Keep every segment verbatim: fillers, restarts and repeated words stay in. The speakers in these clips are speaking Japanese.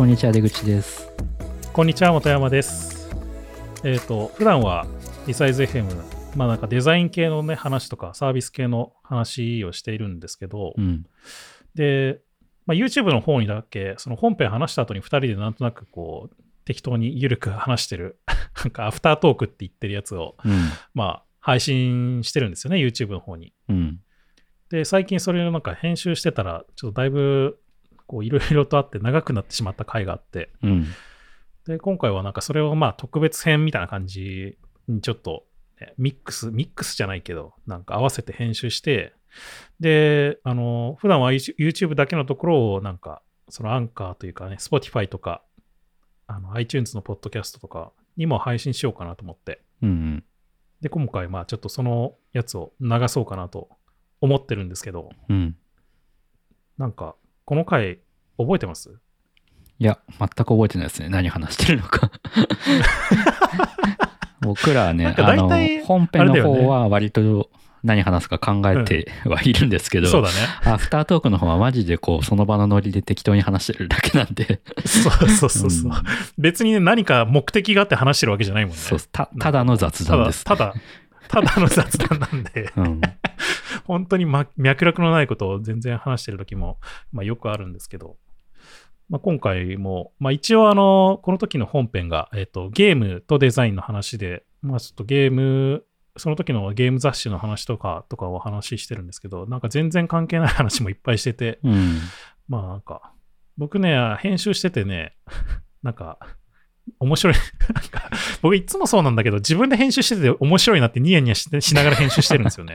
こんにちは、出口です。 こんにちは、本山です。えっ、ー、と、普段はリサイズ エフエム、まあなんかデザイン系のね、話とかサービス系の話をしているんですけど、 うん、 で、まあ、YouTube の方にだけ、その本編話した後にふたりでなんとなくこう、適当にゆるく話してる、なんかアフタートークって言ってるやつを、 うん、 まあ配信してるんですよね、YouTube の方に。 うん、 で、最近それをなんか編集してたら、ちょっとだいぶ、こういろいろとあって長くなってしまった回があって、 うん、 で、今回はなんかそれをまあ特別編みたいな感じにちょっと、ね、ミックス、ミックスじゃないけど、なんか合わせて編集して、で、あの、普段は YouTube だけのところをなんか、そのアンカーというかね、Spotify とか、あの iTunes のポッドキャストとかにも配信しようかなと思って。 うん、 で、今回まあちょっとそのやつを流そうかなと思ってるんですけど、 うん。 なんか、この回覚えてます？ いや、全く覚えてないですね。何話してるのか。僕らはね、あの、本編の方は割と何話すか考えてはいるんですけど、うん、 そうだね。 アフタートークの方はマジでこう、その場のノリで適当に話してるだけなんで。 そうそうそうそう、うん。別にね、何か目的があって話してるわけじゃないもんね。 そう、た、ただの雑談です、ね。 ただ、ただ、ただの雑談なんで。うん、本当に、ま、脈絡のないことを全然話してる時も、まあ、よくあるんですけど、まあ、今回も、まあ、一応あのこの時の本編が、えーと、ゲームとデザインの話で、まあ、ちょっとゲームその時のゲーム雑誌の話とかとかを話してるんですけど、なんか全然関係ない話もいっぱいしてて、 うん、 まあなんか僕ね編集しててね、なんか面白いなんか僕いつもそうなんだけど、自分で編集してて面白いなってニヤニヤ し, しながら編集してるんですよね。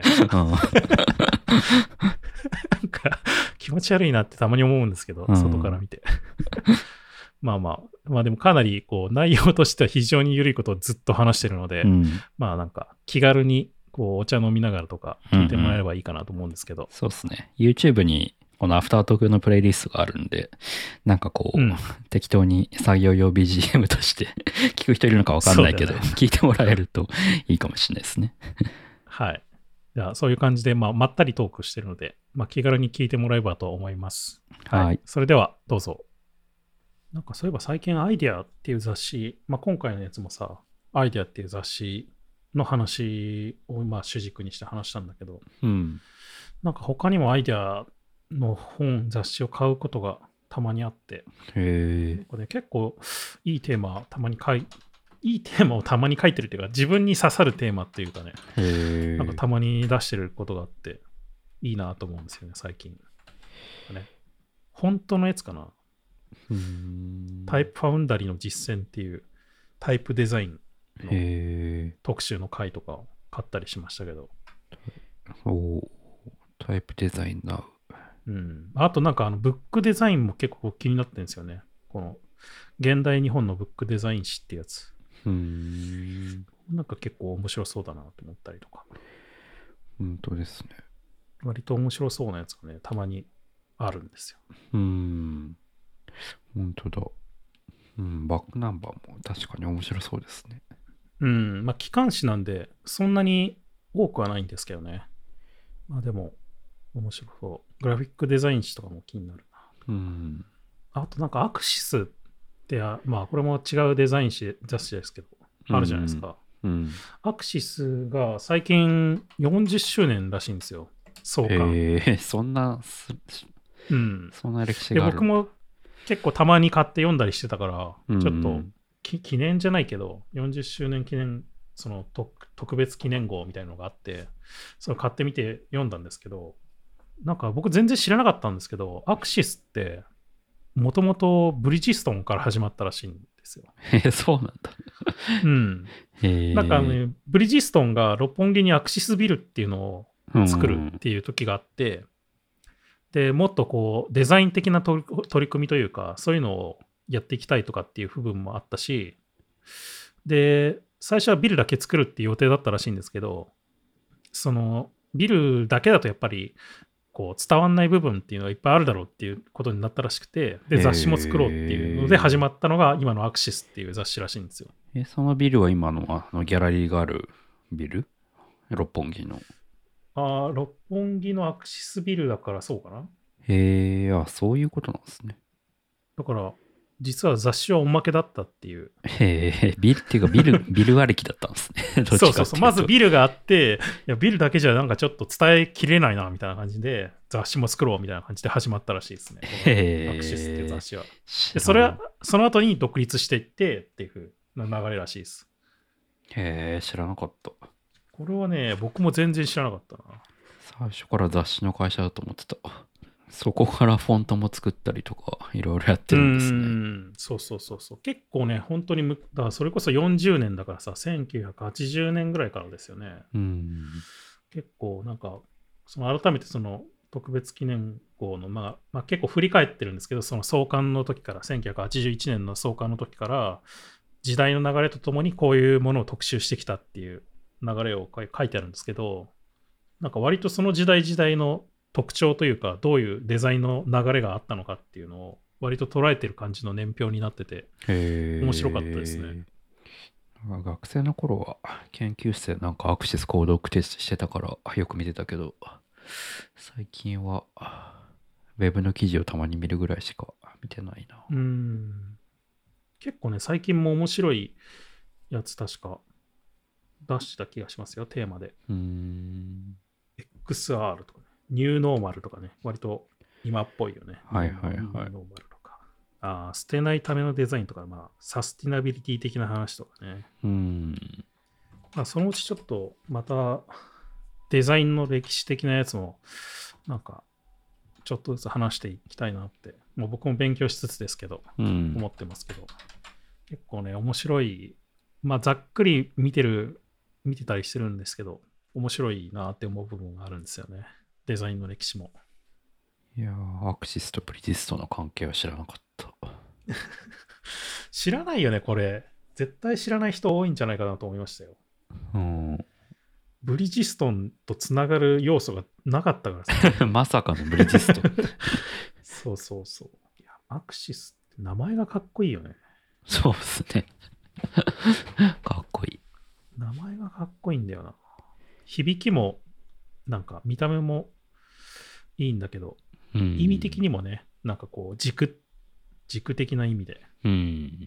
なんか気持ち悪いなってたまに思うんですけど、うん、外から見てまあまあまあでもかなりこう内容としては非常に緩いことをずっと話してるので、うん、まあなんか気軽にこうお茶飲みながらとか聞いてもらえればいいかなと思うんですけど、うんうん、 そうですね。 YouTube にこのアフタートークのプレイリストがあるんで、なんかこう、うん、適当に作業用 ビージーエム として聞く人いるのか分かんないけど、ね、聞いてもらえるといいかもしれないですね。 はい。じゃあそういう感じで、まあ、まったりトークしてるので、まあ、気軽に聞いてもらえばと思います。はい。はい、それではどうぞ。なんかそういえば最近アイデアっていう雑誌、まあ、今回のやつもさ、アイデアっていう雑誌の話をまあ主軸にして話したんだけど、 うん、 なんか他にもアイデアの本、雑誌を買うことがたまにあって、 へー、ね、結構いいテーマたまに書いいいテーマをたまに書いてるというか、自分に刺さるテーマっていうかね、 へなんかたまに出してることがあって、いいなと思うんですよね、最近。ね、本当のやつかな。 うーんタイプファウンダリーの実践っていうタイプデザインの特集の回とかを買ったりしましたけど。 おタイプデザインな。 うん。あとなんかあのブックデザインも結構気になってるんですよね。この現代日本のブックデザイン誌ってやつ。 うーんなんか結構面白そうだなと思ったりとか。 本当ですね。 割と面白そうなやつがね、たまにあるんですよ。 うーん。本当だ。うん、バックナンバーも確かに面白そうですね。 うん、まあ機関誌なんでそんなに多くはないんですけどね。まあでも面白そう。グラフィックデザイン誌とかも気になるな。 うん。 あとなんかアクシスって、まあこれも違うデザイン誌雑誌ですけど、あるじゃないですか。 うん、 アクシスが最近よんじゅっしゅうねんらしいんですよ。創刊。 へえ、そんな、 うん、 そんな歴史がある。 で僕も結構たまに買って読んだりしてたから、うん、ちょっと記念じゃないけど、よんじゅっしゅうねん記念、その特別記念号みたいなのがあって、それ買ってみて読んだんですけど、なんか僕全然知らなかったんですけど、アクシスってもともとブリヂストンから始まったらしいんですよ。 へえ、そうなんだ。 うん。 へえ。 なんか、ね、ブリヂストンが六本木にアクシスビルっていうのを作るっていう時があって、うん、でもっとこうデザイン的な取り組みというか、そういうのをやっていきたいとかっていう部分もあったし、で最初はビルだけ作るっていう予定だったらしいんですけど、そのビルだけだとやっぱりこう伝わんない部分っていうのがいっぱいあるだろうっていうことになったらしくて、で雑誌も作ろうっていうので始まったのが今のアクシスっていう雑誌らしいんですよ。 えそのビルは今のあのギャラリーがあるビル？六本木の。 ああ、六本木のアクシスビルだからそうかな。 へえ、あ、そういうことなんですね。 だから実は雑誌はおまけだったっていう。 へえ、ビルっていうかビル、ビルありきだったんですね。どっちかっていそうそうそう。まずビルがあって、いやビルだけじゃなんかちょっと伝えきれないなみたいな感じで、雑誌も作ろうみたいな感じで始まったらしいですね。 へえ。 アクシスっていう雑誌は。でそれは、その後に独立していってっていう風な流れらしいです。 へえ、知らなかった。 これはね、僕も全然知らなかったな。 最初から雑誌の会社だと思ってた。そこからフォントも作ったりとか、いろいろやってるんですね。 うん、そうそうそうそう。結構ね、本当にむ、だからそれこそよんじゅうねんだからさ、せんきゅうひゃくはちじゅうねんぐらいからですよね。 うん。 結構なんか、その改めてその特別記念号の、まあ、まあ結構振り返ってるんですけど、その創刊の時から、せんきゅうひゃくはちじゅういちねんの創刊の時から、時代の流れとともにこういうものを特集してきたっていう流れを書いてあるんですけど、なんか割とその時代時代の特徴というか、どういうデザインの流れがあったのかっていうのを割と捉えてる感じの年表になってて、面白かったですね。 学生の頃は研究室でなんかアクシス購読テストしてたからよく見てたけど、最近はウェブの記事をたまに見るぐらいしか見てないな。 うーん。結構ね、最近も面白いやつ確か出した気がしますよ、テーマで。 うーん。 エックスアール とかね、ニューノーマルとかね、割と今っぽいよね。 はいはいはい。ニューノーマルとか。あ捨てないためのデザインとか、まあ、サスティナビリティ的な話とかね。 うん。 まあ、そのうちちょっとまたデザインの歴史的なやつも、なんか、ちょっとずつ話していきたいなって、もう僕も勉強しつつですけど、 うん、 思ってますけど、結構ね、面白い、まあ、ざっくり見てる、見てたりしてるんですけど、面白いなって思う部分があるんですよね。デザインの歴史も。 いやー、アクシスとプリジストの関係は知らなかった。 知らないよね、これ。絶対知らない人多いんじゃないかなと思いましたよ。 うん。 ブリヂストンとつながる要素がなかったからさ。まさかのブリヂストン。 そうそうそう。いや、アクシスって名前がかっこいいよね。 そうですね。かっこいい。 名前がかっこいいんだよな。響きも、なんか見た目もいいんだけど、うん、意味的にもね、なんかこう軸、軸的な意味で、 うん、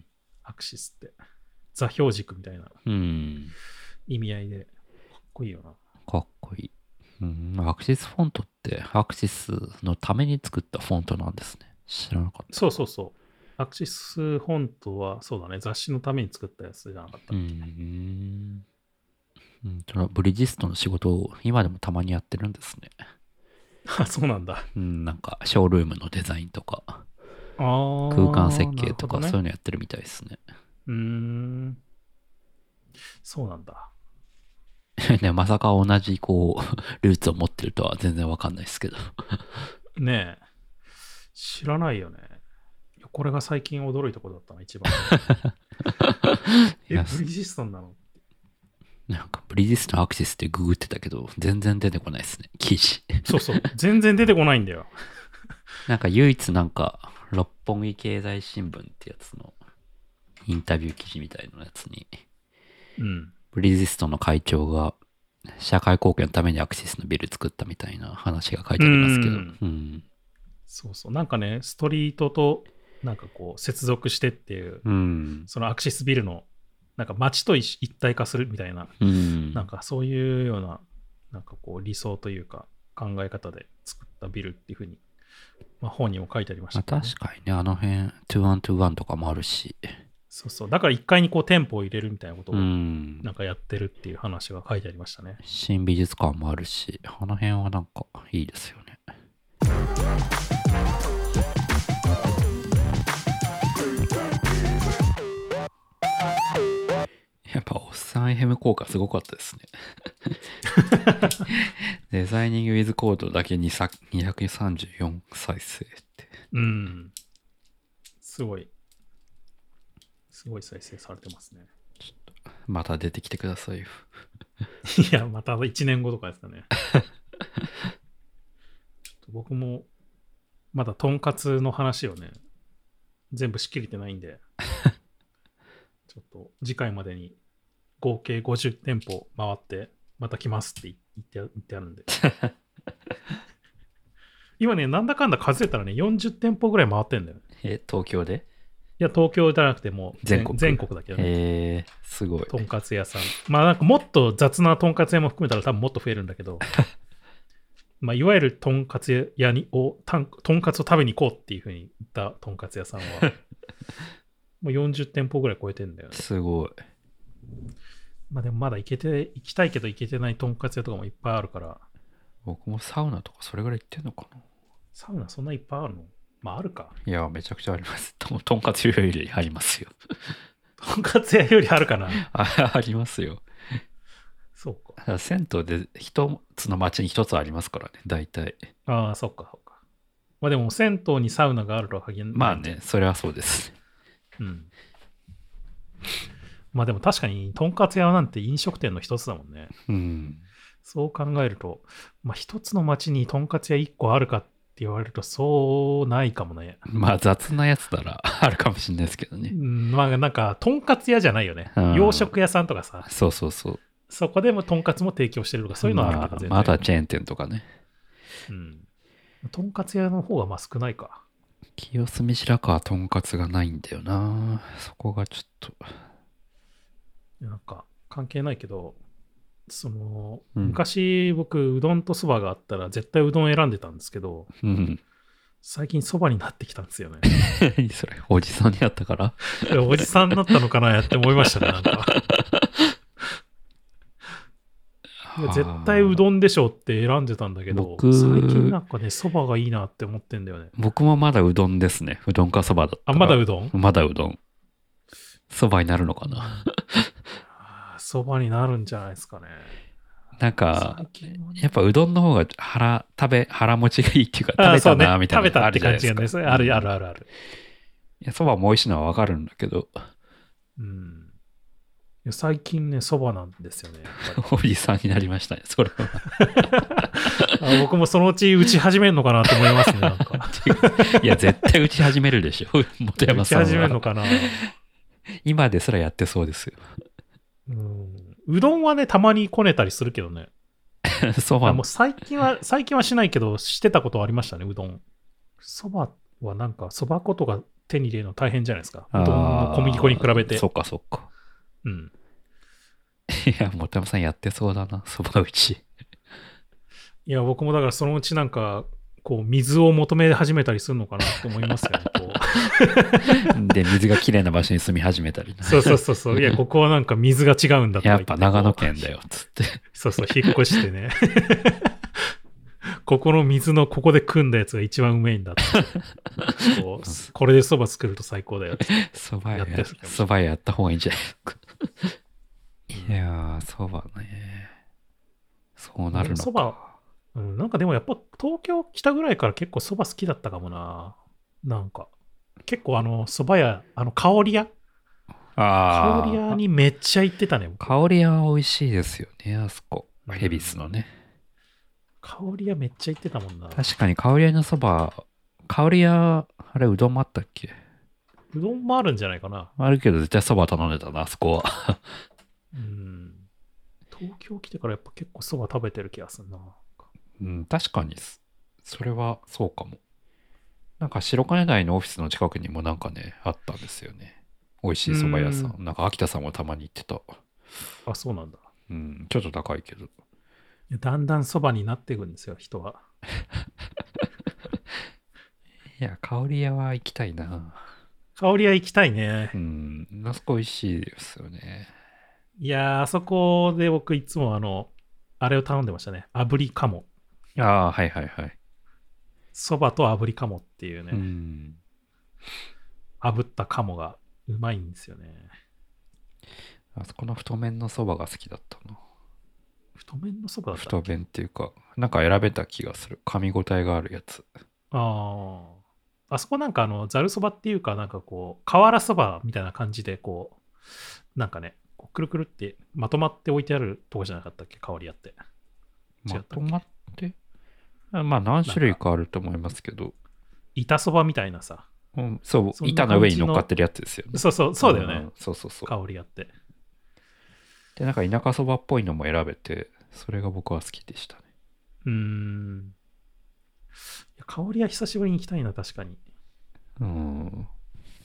アクシスって座標軸みたいな意味合いでかっこいいよな。 かっこいい。うん、アクシスフォントってアクシスのために作ったフォントなんですね。知らなかった。 そうそうそう。アクシスフォントはそうだね、雑誌のために作ったやつじゃなかった。 うん。うん、ブリヂストンの仕事を今でもたまにやってるんですね。 あ、そうなんだ。 うん、なんかショールームのデザインとか、あ空間設計とか、ね、そういうのやってるみたいですね。 うーん。そうなんだ。 ね、まさか同じこうルーツを持ってるとは全然わかんないですけど。 ねえ。知らないよね。これが最近驚いたことだったな、一番。え、ブリヂストンなの？ なんかブリヂストンアクシスってググってたけど、全然出てこないですね、記事。 そうそう、全然出てこないんだよ。 なんか唯一なんか、六本木経済新聞ってやつのインタビュー記事みたいなやつに、 うん、 ブリヂストンの会長が社会貢献のためにアクシスのビル作ったみたいな話が書いてありますけど、うんうん、 そうそう、なんかね、ストリートとなんかこう接続してっていう、 うん、 そのアクシスビルのなんか街と一体化するみたいな、うん、なんかそういうようななんかこう理想というか考え方で作ったビルっていう風に、まあ、本にも書いてありました、ね、 まあ、確かにね、あの辺にじゅういちにじゅういちとかもあるし、 そうそう、だからいっかいにこう店舗を入れるみたいなことをなんかやってるっていう話が書いてありましたね。 うん、新美術館もあるし、あの辺はなんかいいですよね。やっぱおっさん エフエム 効果すごかったですね。デザイニングウィズコードだけににひゃくさんじゅうよん再生って。 うん。すごい。すごい再生されてますね。 ちょっとまた出てきてくださいよ。 いや、またいちねんごとかですかね。ちょっと僕もまだとんかつの話をね、全部しきれてないんで、ちょっと次回までに合計ごじゅう店舗回ってまた来ますって言って言ってあるんで。今ね、なんだかんだ数えたらね、よんじゅう店舗ぐらい回ってんだよね。 え、東京で？ や、東京じゃなくてもう全国全国だけどね。 へえ、すごい。 とんかつ屋さん。まあなんかもっと雑なとんかつ屋も含めたら多分もっと増えるんだけど、まあいわゆるとんかつ屋にをたんとんかつを食べに行こうっていうふうに言ったとんかつ屋さんは、もうよんじゅってんぽぐらい超えてんだよね。 すごい。 まあでもまだ行けて、行きたいけど行けてないとんかつ屋とかもいっぱいあるから。 僕もサウナとかそれぐらい行ってんのかな。 サウナそんないっぱいあるの？まああるか。 いや、めちゃくちゃあります。ととんかつよりありますよ。 とんかつ屋よりあるかな。 あありますよ。 そうか。 だから銭湯で一つの町に一つありますからね、大体。 ああ、そっか、そっか。まあでも銭湯にサウナがあるとは限らない。 まあね、それはそうです。 うん。まあでも確かに、とんかつ屋なんて飲食店の一つだもんね。 うん。 そう考えると、まあ一つの町にとんかつ屋一個あるかって言われると、そうないかもね。 まあ雑なやつならあるかもしれないですけどね。 うん、まあなんか、とんかつ屋じゃないよね。 うん洋食屋さんとかさ、 そうそうそう。 そこでもとんかつも提供してるとか、そういうのはあるけど、全然。 まあ、まだチェーン店とかね。 うん。とんかつ屋の方がまあ少ないか。 清澄白河とんかつがないんだよな。そこがちょっと。 なんか、関係ないけど、その、 うん昔僕、うどんとそばがあったら絶対うどん選んでたんですけど、 うん。 最近そばになってきたんですよね。 何それ、おじさんになったからいやおじさんになったのかなやって思いましたね、なんか。いや絶対うどんでしょって選んでたんだけど、 僕最近なんかね、そばがいいなって思ってんだよね。 僕もまだうどんですね。うどんかそばだったあ、 ら。 まだうどん？ まだうどん。そばになるのかな。 そばになるんじゃないですかね。 なんか最、近はねやっぱうどんの方が腹、食べ、腹持ちがいいっていうか、食あべたな、 そうねみたいな食べたってのあるじゃない感じがね、 ですか。 それあるあうんるあるある。 いや、そばも美味しいのはわかるんだけど、 うん。いや最近ね、そばなんですよね。やっぱりおじさんになりましたね、それは。 あ僕もそのうち打ち始めるのかなと思いますね、なんか。 いや、絶対打ち始めるでしょ、本山打ちさんは。 始めるのかな。 今ですらやってそうですよ。 うんうどんはね、たまにこねたりするけどね。 そばあもう最近は、最近はしないけど、してたことはありましたね、うどん。そばはなんか、そば粉とか手に入れるの大変じゃないですか。うどんの小麦粉に比べて。 そっかそっか。 うん。 いや、本山さんやってそうだな、そば打ち。 いや、僕もだからそのうちなんか、こう、水を求め始めたりするのかなって思いますよね。こうで、水がきれいな場所に住み始めたり。 そうそうそうそう。いや、ここはなんか水が違うんだとか言てやっぱ長野県だよ、つって。 そうそう、引っ越してね。ここの水のここで汲んだやつが一番うめえんだって。こうこれでそば作ると最高だよって。 そばややってる、 そばやった方がいいんじゃないですか。いやー、そばね。そうなるのか。 そば、うん、なんかでもやっぱ東京来たぐらいから結構そば好きだったかもな。なんか。結構あの、そば屋、あの、香り屋あ香り屋にめっちゃ行ってたね。僕香りは美味しいですよね、あそこ。 うんヘビスのね。 香り屋めっちゃ行ってたもんな。 確かに香り屋のそば、香り屋、あれ、うどんもあったっけ？ うどんもあるんじゃないかな。 あるけど、絶対そば頼んでたな、あそこは。 うん。東京来てからやっぱ結構そば食べてる気がするな。 うん、確かに、それはそうかも。なんか白金台のオフィスの近くにもなんかね、あったんですよね。美味しいそば屋さん。 うなんか秋田さんもたまに行ってた。 あ、そうなんだ。 うん、ちょっと高いけど。 いやだんだんそばになっていくんですよ、人は。 いや、香り屋は行きたいな。 香り屋行きたいねう。ん、あそこ美味しいですよね。 いやー、あそこで僕いつもあの、あれを頼んでましたね。炙り鴨。 ああ、はいはいはい。 そばと炙り鴨っていううね、 ん。 炙った鴨がうまいんですよね。 あそこの太麺のそばが好きだったな。 太麺のそばだった太麺っていうか、なんか選べた気がする。噛み応えがあるやつ。 ああ。あそこなんかあの、ざるそばっていうか、なんかこう、瓦そばみたいな感じで、こう、なんかね、こうくるくるってまとまって置いてあるとこじゃなかったっけ、香り屋って。違ったっけまとまってあまあ何種類かあると思いますけど。 板そばみたいなさ。 うん、そう、 そんな板の上に乗っかってるやつですよね。 そうそう、そうだよねん。そうそうそう。 香り屋って。 で、なんか田舎そばっぽいのも選べて、それが僕は好きでしたね。 うーん。いや香り屋久しぶりに行きたいな、確かに。 うん。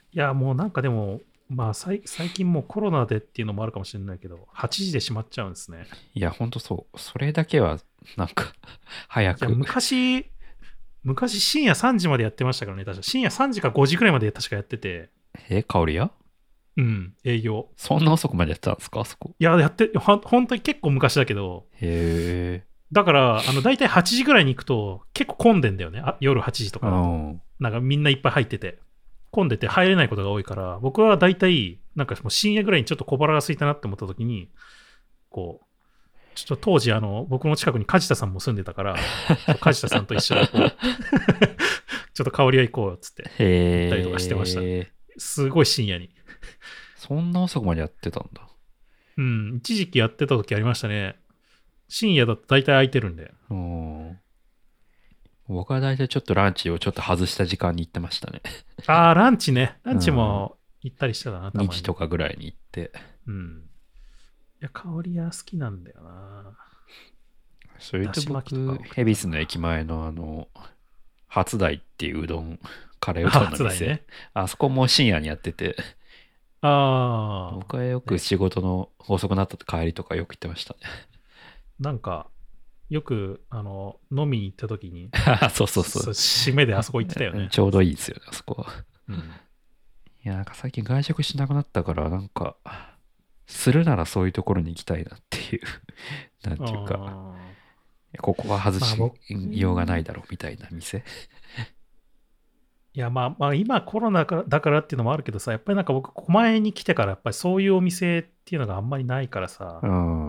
いや、もうなんかでも、まあ最最近もうコロナでっていうのもあるかもしれないけど、はちじで閉まっちゃうんですね。 いや、ほんとそう。それだけは、なんか、早いや、 く。 昔、昔深夜さんじまでやってましたからね、確か。深夜さんじかごじくらいまで確かやってて、 え、香り屋うん、営業。 そんな遅くまでやってたんですかあそこ。 いや、やって、ほん本当に結構昔だけど、 へえ。 だから、あの、大体はちじぐらいに行くと結構混んでんだよね。あ夜はちじとうかだと。 ん。 なんかみんないっぱい入ってて。混んでて入れないことが多いから、僕は大体、なんかもう深夜ぐらいにちょっと小腹が空いたなって思った時に、こう、ちょっと当時、あの、僕の近くに梶田さんも住んでたから、梶田さんと一緒にこう、ちょっと香り屋行こうよっつって、行ったりとかしてました。 へえ。 すごい深夜に。 そんな遅くまでやってたんだ。 うん、一時期やってた時ありましたね。深夜だと大体空いてるんで。 うん。僕は大体ちょっとランチをちょっと外した時間に行ってましたね。 ああ、ランチね。ランチうん。 も行ったりしてたな、たまにじとに。 かぐらいに行って。 うん。いや、香り屋好きなんだよな。 それとだし巻きとか僕、 多かったな恵比寿の駅前のあの、初台っていううどん、カレーうどんの店。 初台ね。 あそこも深夜にやってて、 ああ、 僕はよく仕事の遅くなった帰りとかよく行ってましたね。 なんか、よく、あの、飲みに行った時に、 そうそうそう。 締めであそこ行ってたよね。 ちょうどいいですよね、あそこは。 うん。 いや、なんか最近外食しなくなったから、なんか、するならそういうところに行きたいなっていう、なんていうか、 あここは外しまあ僕ようがないだろうみたいな店。 いや、まあ、まあ、今コロナからだからっていうのもあるけどさ、やっぱりなんか僕、狛江に来てからやっぱりそういうお店っていうのがあんまりないからさ、 うん。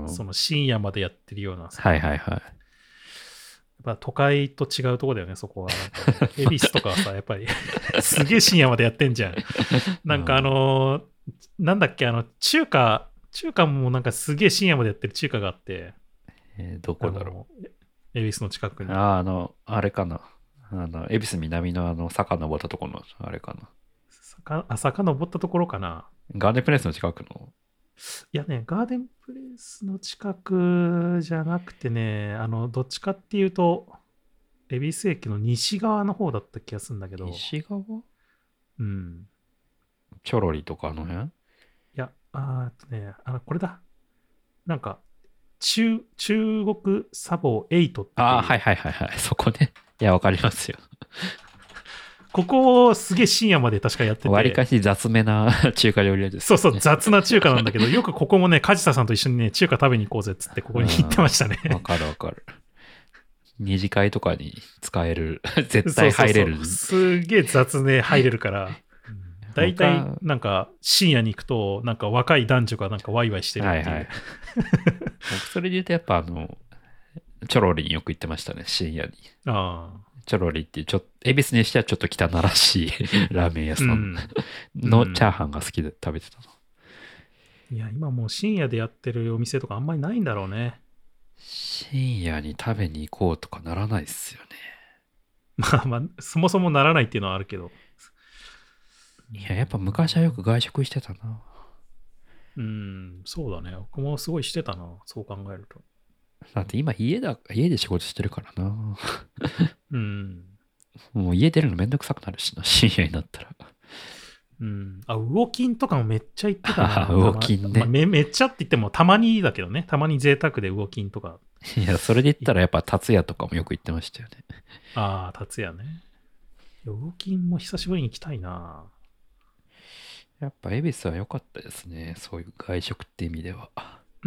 その深夜までやってるようなさ、 はいはいはい。 やっぱ都会と違うとこだよね、そこは。なんか恵比寿とかはさ、やっぱりすげえ深夜までやってんじゃん。なんかあのーなんだっけ、あの、中華、中華もなんかすげえ深夜までやってる中華があって、 えーどあこだろの、恵比寿の近くに。 う。ああ、あの、あれかな。あの、恵比寿南のあの、坂登ったところの、あれかな。 坂、あ、坂登ったところかな。 ガーデンプレイスの近くの。 いやね、ガーデンプレイスの近くじゃなくてね、あの、どっちかっていうと、恵比寿駅の西側の方だった気がするんだけど、 西側うん。 チョロリとかあの辺いや、あーっとね、あの、これだ。なんか、中、中国サボエイトっていう、 ああ、はいはいはいはい。そこね。いや、わかりますよ。 ここすげえ深夜まで確かやってて、 わりかし雑めな中華料理屋です、 そうそう、雑な中華なんだけど、よくここもね、梶田さんと一緒にね、中華食べに行こうぜっつって、ここに行ってましたね。 わかるわかる。二次会とかに使える。絶対入れる。 そうそうそうすげえ雑ね、入れるから。大体なんか深夜に行くとなんか若い男女がなんかワイワイしてるっていう、 はいはい。僕それで言うとやっぱあの、チョロリによく行ってましたね、深夜に。 あチョロリっていうちょっと、恵比寿にしてはちょっと汚らしいラーメン屋さうんんのチャーハンが好きで食べてたの。 いや今もう深夜でやってるお店とかあんまりないんだろうね。 深夜に食べに行こうとかならないっすよね。 まあまあそもそもならないっていうのはあるけど、 いや、やっぱ昔はよく外食してたな。 うんそうだね、僕もすごいしてたな、そう考えると。 だって今家だ、家で仕事してるからな。 うんもう家出るのめんどくさくなるしな、深夜になったら。 うんあ魚金とかもめっちゃ行ってたな。 魚金ねまあめめっちゃって言ってもたまにだけどね、たまに贅沢で魚金とか。 いや、それで言ったらやっぱ達也とかもよく行ってましたよね。 ああ達也ね。魚金も久しぶりに行きたいな。 やっぱ恵比寿は良かったですね。そういう外食って意味では。 うん。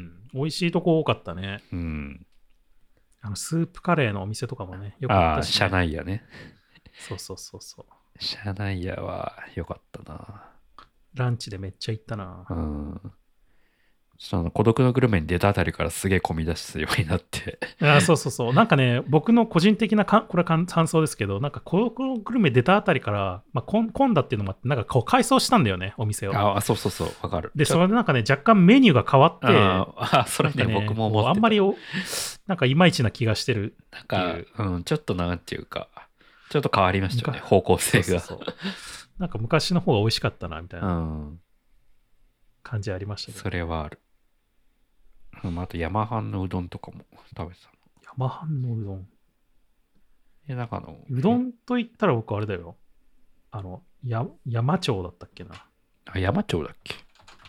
美味しいとこ多かったね。 うん。 あの、スープカレーのお店とかもね、よかああ、 ったし、ね。 車内屋ね。 そうそうそうそう。 車内屋は良かったな。 ランチでめっちゃ行ったな。 うん。ちょっとあの孤独のグルメに出たあたりからすげえ混み出すようになって。 あそうそうそう。なんかね、僕の個人的なか、これは感感想ですけど、なんか孤独のグルメ出たあたりから、まあ、混混んだっていうのもあって、なんかこう改装したんだよね、お店を。 ああ、そうそうそう、わかる。 で、 ちょそれでなんかね、若干メニューが変わって、 ああ、それね、 なんか僕も思ってた。 こうあんまりお、なんかいまいちな気がしてるなんっていう。 か、うん、ちょっとなんていうか、ちょっと変わりましたよね、 むか方向性が。 そうそうそうなんか昔の方が美味しかったな、みたいうな。 ん、 感じありましたけど。 それはある。うん、あと、山飯のうどんとかも食べてたの。 山飯のうどん。 え、なんかあの、 うどんと言ったら僕あれだよ。 あの、や山町だったっけな。 あ、山町だっけ。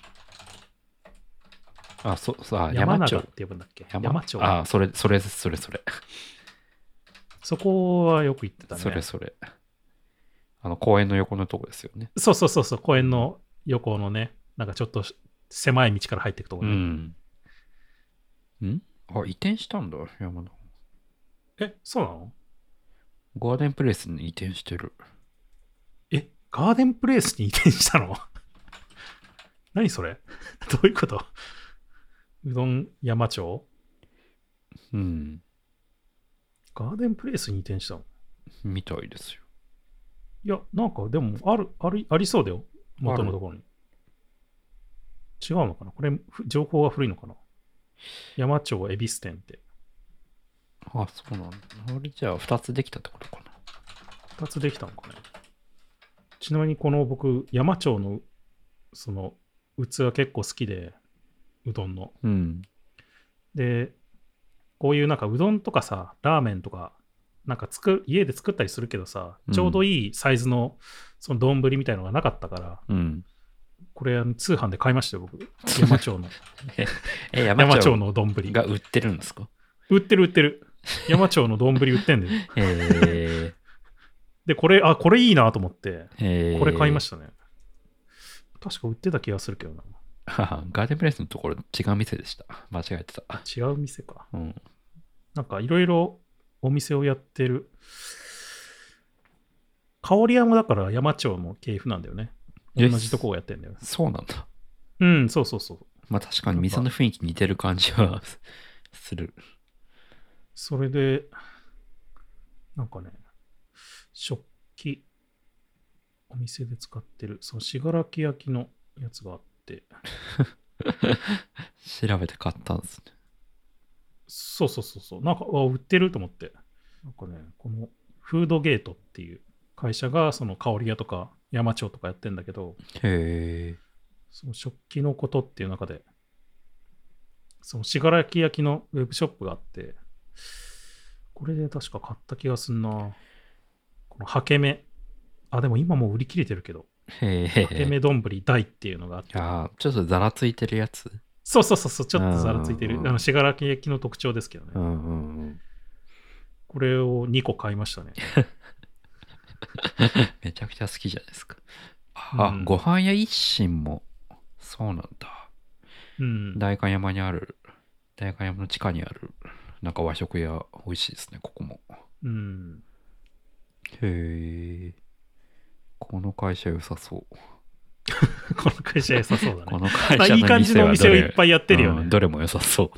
あ、そ、さあ、 山山町。 長って呼ぶんだっけ。 山山町。 あ、それ、それ、それ、それ。 そこはよく行ってたね。 それ、それ。あの、公園の横のとこですよね。 そうそうそうそう、公園の横のね、なんかちょっと狭い道から入っていくところね。 うん。んあ、移転したんだ、山の。 え、そうなの？ ガーデンプレイスに移転してる。 え、ガーデンプレイスに移転したの？何それ？どういうこと？うどん山町？ うん。 ガーデンプレイスに移転したの？ みたいですよ。 いや、なんかでもある、ある、ありそうだよ。元のところに。違うのかな？これ、ふ情報が古いのかな？山町恵比寿店って。 あ、そうなんだ。あれじゃあふたつできたってことかな。 ふたつできたのかね。ちなみにこの僕、山町のその器結構好きで、うどんの。 うん。 で、こういうなんかうどんとかさ、ラーメンとか、なんか作る家で作ったりするけどさ、ちょうどいいサイズのその丼みたいのがなかったから、 うん。 これあの通販で買いましたよ、僕。山町の。 え、 山町山町の丼。 が売ってるんですか？ 売ってる売ってる。山町の丼売ってんだよ。 へで、これ、あ、これいいなと思って、 え。 これ買いまししたね。確か売ってた気がするけどな。 た。ガーデンプレイスのところ違う店でした。間違えてた。 違う店か。 うん。 なんかいろいろお店をやってる。香山だから山町の系譜なんだよね。同じとこをやってんだよ。 そうなんだ。 うん、そうそうそう。 まあ確かに店の雰囲気似てる感じはする。 それで、なんかね、食器、お店で使ってる、その信楽焼のやつがあって。 調べて買ったんですね。 そうそうそうそう。なんか、あ、売ってると思って。なんかね、このフードゲートっていう会社が、その香り屋とか山町とかやってんだけど、 へえ。 その食器のことっていう中で、その信楽焼のウェブショップがあって、これで確か買った気がすんな。このハケメ。あ、でも今もう売り切れてるけど。 へえ。 ハケメ丼大っていうのがあって。 ああ、ちょっとざらついてるやつ。 そうそうそうそう、ちょっとざらついてる。 うんうんうん、 あの、信楽焼の特徴ですけどね。 うんうんうん。 これをにこ買いましたね。 めちゃくちゃ好きじゃないですか。あ、 うん、 ご飯屋一心も、そうなんだ。 うん。 代官山にある、代官山の地下にある、なんか和食屋、美味しいですね、ここも。 うん。 へえ。この会社良さそう。 この会社良さそうだね。 この会社の店はどれ、 いい感じのお店をいっぱいやってるよね。 うん、どれも良さそう。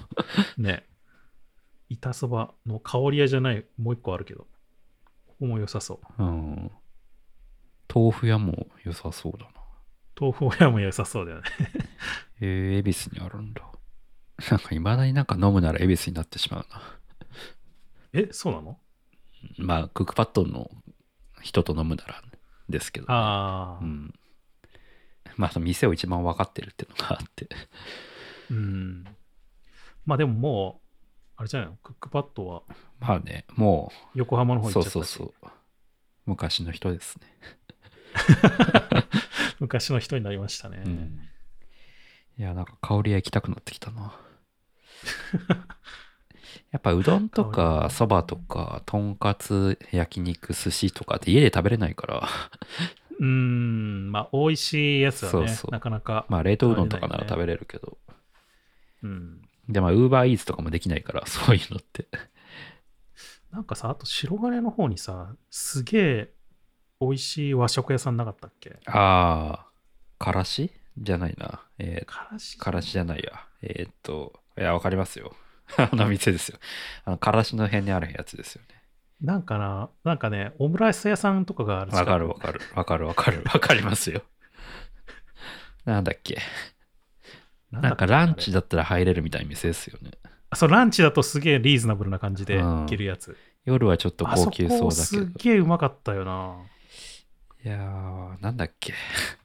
ね。板そばの香り屋じゃない、もう一個あるけど、ここも良さそう。 うん。豆腐屋も良さそうだな。 豆腐屋も良さそうだよね。 えー、恵比寿にあるんだ。なんか、いまだになんか飲むなら恵比寿になってしまうな。 え、そうなの？ まあ、クックパッドの人と飲むならですけど、ね。 ああ。 うん。まあ、店を一番分かってるっていうのがあって。 うん。まあでももう、あれじゃないの？クックパッドは。 まあね、もう、横浜の方行っちゃったし。 そうそうそう。昔の人ですね。 昔の人になりましたね。 うん、いや、なんか香り屋行きたくなってきたな。やっぱうどんとかそばとかとんかつ焼肉寿司とかって家で食べれないからうーんまあ美味しいやつはね、 そうそうなかなか、 まあ冷凍うどんとかなら食べれるけど、 うん、 でまあウーバーイーツとかもできないからそういうのってなんかさ、あと白金の方にさ、すげえ美味しい和食屋さんなかったっけ？ ああからしじゃないなえー、 からしからしじゃないやえー、っといやわかりますよあの店ですよあのからしの辺にあるやつですよね。 なんかな、なんかね、オムライス屋さんとかがある。 わかるわかるわかるわかるわかりますよ。なんだっけ。なんかランチだったら入れるみたいな店ですよね。 そう、ランチだとすげえリーズナブルな感じでいけるやつ。うん、 夜はちょっと高級そうだけど。 すっげえうまかったよな。 いやー、なんだっけ。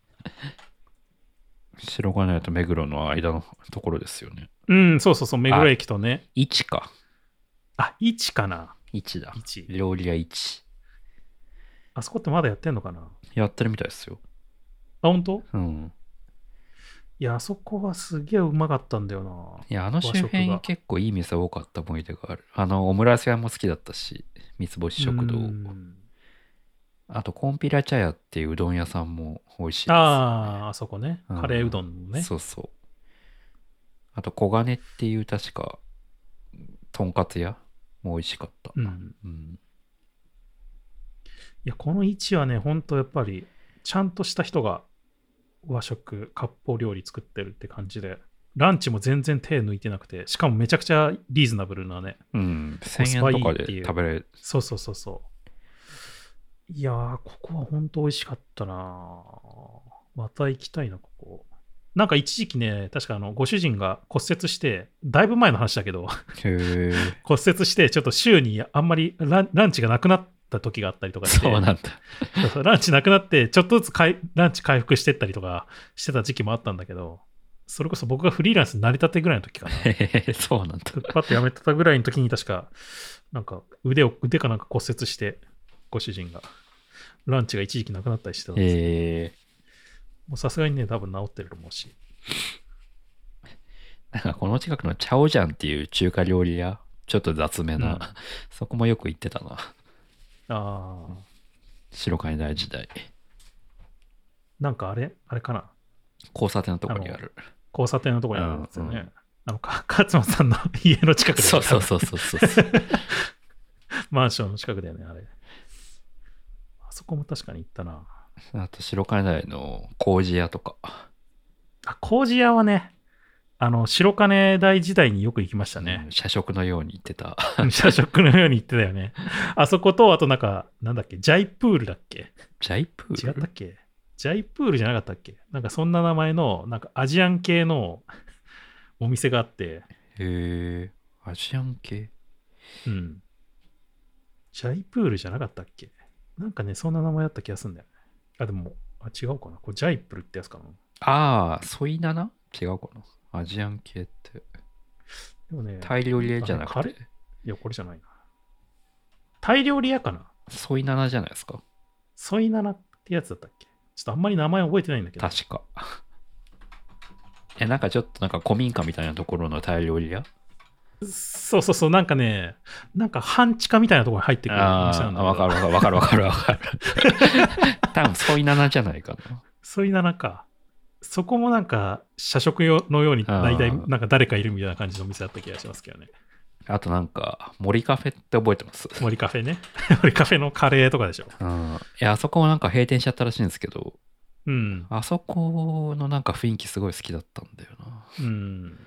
白金と目黒の間のところですよね。 うん、そうそうそう、目黒駅とね。 いちか。 あ、いちかな。 いちだ。 いち。 料理屋いち。 あそこってまだやってんのかな？あ、 やってるみたいですよ。 本当？ うん。 いや、あそこはすげえうまかったんだよな。 いや、あの周和食が。 辺結構いい店多かった思い出がある。あの、オムライス屋も好きだったし、三つ星うー食堂。 ん。 あと、コンピラ茶屋っていううどん屋さんも美味しいです。 ああ、あそこね。 うんカレーうどんのね。 そうそう。あと、黄金っていう確か、とんかつ屋も美味しかった。 うん。 うん。 いや、この位置はね、ほんとやっぱり、ちゃんとした人が和食、割烹料理作ってるって感じで、ランチも全然手抜いてなくて、しかもめちゃくちゃリーズナブルなね、 うん。1000 コスパい円とかでいっていう。 食べれる。 そうそうそうそう。いやー、ここはほんと美味しかったな。また行きたいな、ここ。なんか一時期ね、確かあのご主人が骨折して、だいぶ前の話だけど、 へえ。 骨折して、ちょっと週にあんまりランランチがなくなった時があったりとかして、 そうなんだ。 そうそうランチなくなって、ちょっとずつかいランチ回復してったりとかしてた時期もあったんだけど、それこそ僕がフリーランスになりたてぐらいの時かな。 へえ、そうなんだ。 パッとやめてたぐらいの時に確か、なんか腕を、腕かなんか骨折して、ご主人が、ランチが一時期なくなったりしてたんですよ。 へえ。 もうさすがにね、多分治ってると思うし。 なんかこの近くのチャオジャンっていう中華料理屋、ちょっと雑めな、 うんそこもよく行ってたな。 ああ、 白金台時代。 なんかあれあれかな交差点のところにある。 交差点のところにあるんですよね。 うんうんあの、か勝間さんの家の近くで、 そうそうそうそうそう。 マンションの近くだよね、あれ。あそこも確かに行ったな。 あと白金台の麹屋とか。 あ、麹屋はね、あの、白金台時代によく行きましたうんね。 社食のように行ってた。 社食のように行ってたよね。あそこと、あとなんか、なんだっけ、ジャイプールだっけジャイプール違ったっけジャイプールじゃなかったっけなんかそんな名前の、なんかアジアン系のお店があって、 へえ、アジアン系。 うん。ジャイプールじゃなかったっけなんかね、そんな名前だった気がするんだよね。あ、でも、あ違うかな。これジャイプルってやつかな。 ああ、ソイナナ違うかな。アジアン系って。 でもね、 タイ料理屋じゃなあれカレーくて。 いや、これじゃないな。タイ料理屋かな。 ソイナナじゃないですか。 ソイナナってやつだったっけちょっとあんまり名前覚えてないんだけど。 確か。え、なんかちょっとなんか古民家みたいなところのタイ料理屋そうそうそう、なんかね、なんか半地下みたいなところに入ってくるお店ああ、 なんだけど。 わかるわかるわかるわかるわかる。多分ソイナナじゃないかな。 ソイナナか。そこもなんか、社食用のように大体あーなんか誰かいるみたいな感じのお店だった気がしますけどね。 あとなんか、森カフェって覚えてます？ 森カフェね。森カフェのカレーとかでしょ。 うん。いや、あそこもなんか閉店しちゃったらしいんですけど、 うん。 あそこのなんか雰囲気すごい好きだったんだよな。 うん。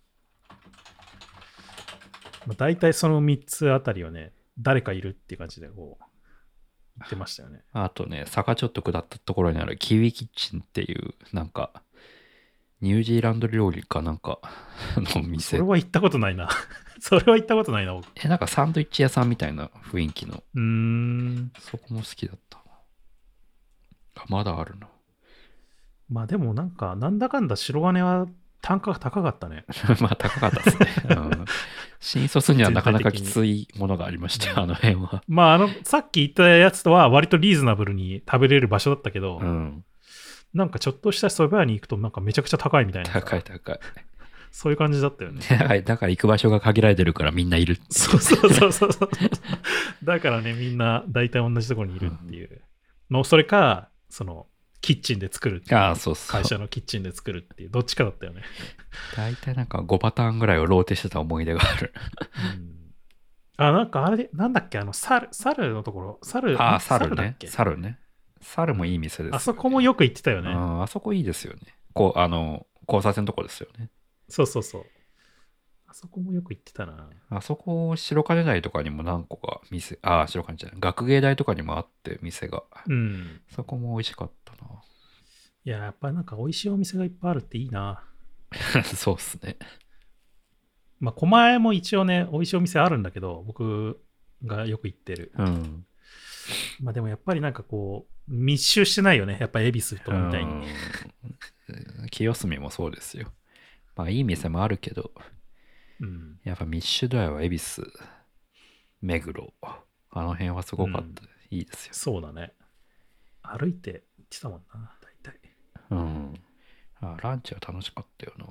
まあ、大体そのみっつあたりはね、誰かいるっていう感じでこう、言ってましたよね。 あとね、坂ちょっと下ったところにあるキウイキッチンっていう、なんか、ニュージーランド料理かなんかのそ店れ。は行ったことないな。それは行ったことないな、僕。 え、なんかサンドイッチ屋さんみたいな雰囲気の、 うーん。 そこも好きだったな。あ、まだあるな。 まあでもなんか、なんだかんだ白金は単価が高かったね。 まあ高かったですね。うん、新卒にはなかなかきついものがありましたよ、あの辺は。 まああの、さっき言ったやつとは割とリーズナブルに食べれる場所だったけど、 うん。 なんかちょっとした蕎麦屋に行くとなんかめちゃくちゃ高いみたいなさ。 高い高い。 そういう感じだったよね。 だからだから行く場所が限られてるからみんないるっていう。 そうそうそうそうそう。だからね、みんな大体同じところにいるっていうの、それか、その、キッチンで作るっていうああ、そうそう。 会社のキッチンで作るっていう、どっちかだったよね。 大体なんかごパターンぐらいをローテしてた思い出がある。 うんあ、なんかあれ、なんだっけ、あの、猿、猿のところ、猿、 ああ、 ん猿ね。 だっけ猿ね。猿もいい店です。 あそこもよく行ってたよね。 ああそこいいですよね。こう、あの、交差点のとこですよね。 そうそうそう。あそこもよく行ってたな。 あそこ、白金台とかにも何個か店、ああ、白金じゃない、学芸大とかにもあって店が。 うん。 そこも美味しかったいや、やっぱりなんか美味しいお店がいっぱいあるっていいな。 な。そうっすね。 まあ、狛江も一応ね、美味しいお店あるんだけど、僕がよく行ってる。 うん。 まあでもやっぱりなんかこう、密集してないよね。やっぱ恵比寿とかみたいに。 うん清澄もそうですよ。まあいい店もあるけど、 うん。 やっぱ密集度合いは恵比寿、目黒、あの辺はすごかった。 うんいいですよ。 そうだね。歩いて行ってたもんな、大体。 うん。あ、ランチは楽しかったよな。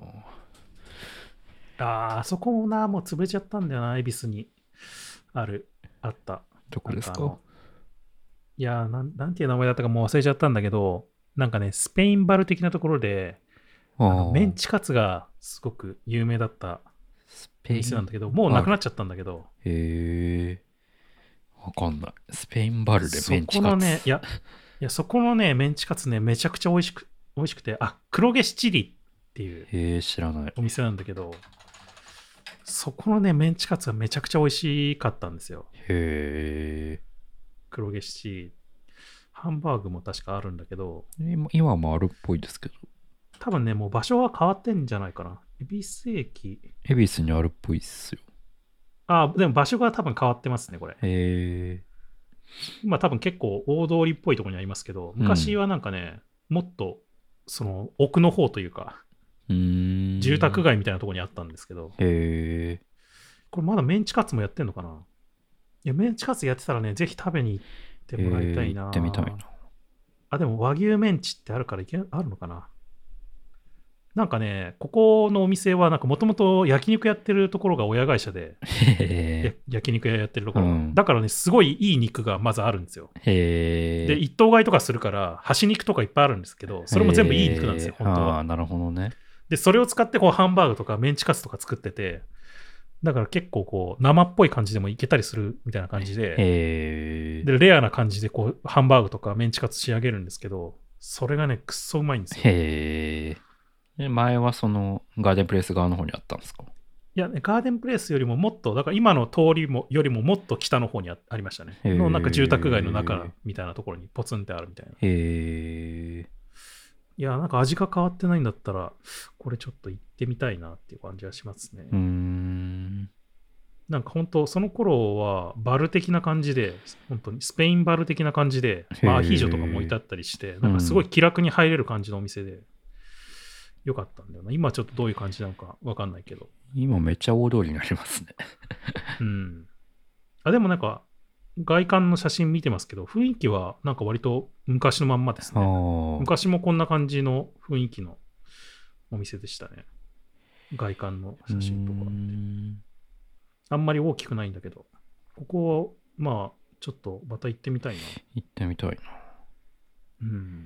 あー、あそこもな、もう潰れちゃったんだよな、恵比寿に。ある、あった。 どこですか？ なんかあのいやーなん、なんていう名前だったかもう忘れちゃったんだけど、なんかね、スペインバル的なところで、あのメンチカツがすごく有名だったお店なんだけど、もうなくなっちゃったんだけど。 へえ。わかんない。スペインバルでメンチカツ。 そこのね、いや、いや、そこのね、メンチカツね、めちゃくちゃ美味しく、美味しくて、あ、黒毛七里っていうへえ、知らない。 お店なんだけど、そこのね、メンチカツがめちゃくちゃ美味しかったんですよ。 へえ。 黒毛七里。ハンバーグも確かあるんだけど、 今今もあるっぽいですけど。 多分ね、もう場所は変わってんじゃないかな。恵比寿駅。 恵比寿にあるっぽいっすよ。 あ、でも場所が多分変わってますね、これ。 へえ。 今多分結構大通りっぽいところにありますけど、昔はなんかね、うん、もっとその奥の方というか、 うーん、 住宅街みたいなところにあったんですけど、 へえ。 これまだメンチカツもやってんのかな？いや、メンチカツやってたらね、ぜひ食べに行ってもらいたいな。 行ってみたいな。 あ、でも和牛メンチってあるからいけあるのかな？なんかね、ここのお店はなんかもともと焼肉やってるところが親会社で、 へ焼肉屋やってるところ、 うん、 だからね、すごいいい肉がまずあるんですよ。 へで、一頭買いとかするから、端肉とかいっぱいあるんですけど、それも全部いい肉なんですよ、本当は。 ああ、なるほどね。 で、それを使ってこうハンバーグとかメンチカツとか作ってて、だから結構こう生っぽい感じでもいけたりするみたいな感じで、 へで、レアな感じでこうハンバーグとかメンチカツ仕上げるんですけど、それがね、くっそうまいんですよ。 へえ。前はそのガーデンプレイス側の方にあったんですか？ いや、ね、ガーデンプレイスよりももっと、だから今の通りもよりももっと北の方に あ, ありましたね。のなんか住宅街の中みたいなところにポツンってあるみたいな。 へえ。 いや、なんか味が変わってないんだったら、これちょっと行ってみたいなっていう感じがしますね。 うーん。 なんか本当、その頃はバル的な感じで、本当にスペインバル的な感じで、まあ、アヒージョとかも置いてあったりして、なんかすごい気楽に入れる感じのお店で、よかったんだよな。今ちょっとどういう感じなのかわかんないけど。 今めっちゃ大通りになりますね。 うん。あ、でもなんか、外観の写真見てますけど、雰囲気はなんか割と昔のまんまですね。昔もこんな感じの雰囲気のお店でしたね。外観の写真とかって。あんまり大きくないんだけど、ここはまあちょっとまた行ってみたいな。 行ってみたいな。 うん。